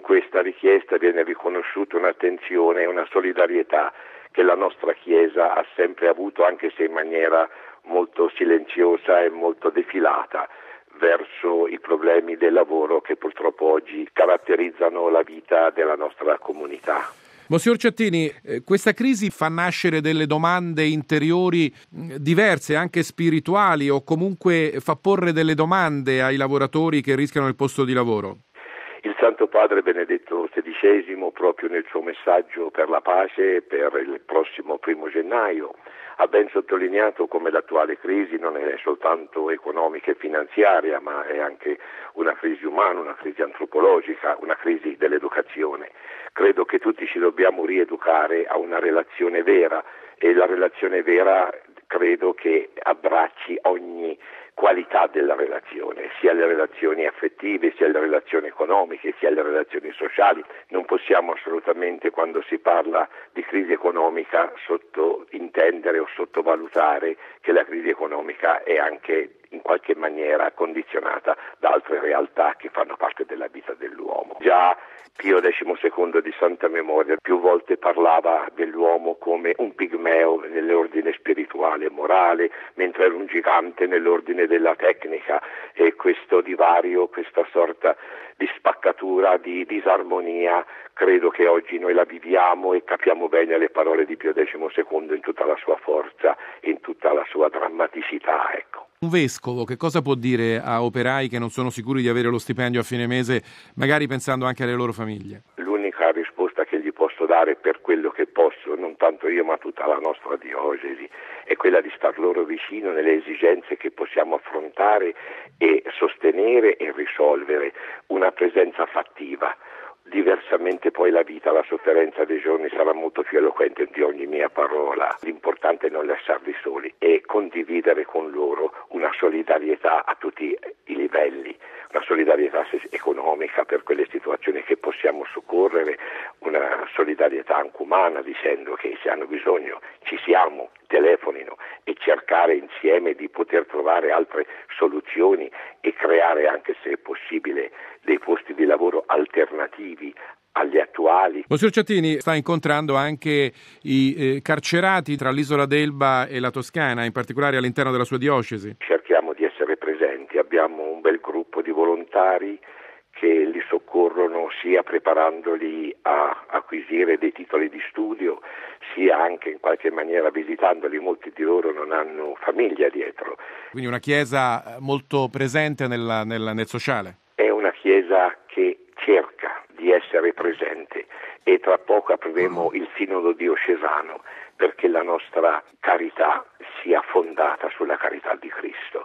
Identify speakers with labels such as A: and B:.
A: questa richiesta viene riconosciuta un'attenzione e una solidarietà che la nostra Chiesa ha sempre avuto, anche se in maniera molto silenziosa e molto defilata, verso i problemi del lavoro che purtroppo oggi caratterizzano la vita della nostra comunità.
B: Monsignor Ciattini, questa crisi fa nascere delle domande interiori diverse, anche spirituali, o comunque fa porre delle domande ai lavoratori che rischiano il posto di lavoro?
A: Il Santo Padre Benedetto XVI, proprio nel suo messaggio per la pace per il prossimo 1 gennaio, ha ben sottolineato come l'attuale crisi non è soltanto economica e finanziaria, ma è anche una crisi umana, una crisi antropologica, una crisi dell'educazione. Credo che tutti ci dobbiamo rieducare a una relazione vera, e la relazione vera credo che abbracci ogni qualità della relazione, sia le relazioni affettive, sia le relazioni economiche, sia le relazioni sociali. Non possiamo assolutamente, quando si parla di crisi economica, sottointendere o sottovalutare che la crisi economica è anche in qualche maniera condizionata da altre realtà che fanno parte della vita dell'uomo. Già Pio XII di Santa Memoria più volte parlava dell'uomo come un pigmeo nell'ordine spirituale e morale, mentre era un gigante nell'ordine della tecnica, e questo divario, questa sorta di spaccatura, di disarmonia, credo che oggi noi la viviamo e capiamo bene le parole di Pio XII in tutta la sua forza, in tutta la sua drammaticità, ecco.
B: Un vescovo che cosa può dire a operai che non sono sicuri di avere lo stipendio a fine mese, magari pensando anche alle loro famiglie?
A: L'unica risposta che gli posso dare, per quello che posso, non tanto io ma tutta la nostra diocesi, è quella di star loro vicino nelle esigenze che possiamo affrontare e sostenere e risolvere, una presenza fattiva. Diversamente poi la vita, la sofferenza dei giorni sarà molto più eloquente di ogni mia parola. L'importante è non lasciarli soli e condividere con loro una solidarietà a tutti i livelli, una solidarietà economica per quelle situazioni che possiamo soccorrere, una solidarietà anche umana, dicendo che se hanno bisogno ci siamo, telefonino, e cercare insieme di poter trovare altre soluzioni e creare, anche se è possibile, dei posti di lavoro alternativi agli attuali.
B: Monsignor Ciattini sta incontrando anche i carcerati tra l'isola d'Elba e la Toscana, in particolare all'interno della sua diocesi.
A: Cerchiamo di essere presenti, abbiamo un bel gruppo di volontari che li soccorrono sia preparandoli a acquisire dei titoli di studio, sia anche in qualche maniera visitandoli. Molti di loro non hanno famiglia dietro.
B: Quindi una chiesa molto presente nel sociale.
A: È una chiesa che cerca di essere presente, e tra poco apriremo il sinodo diocesano perché la nostra carità sia fondata sulla carità di Cristo.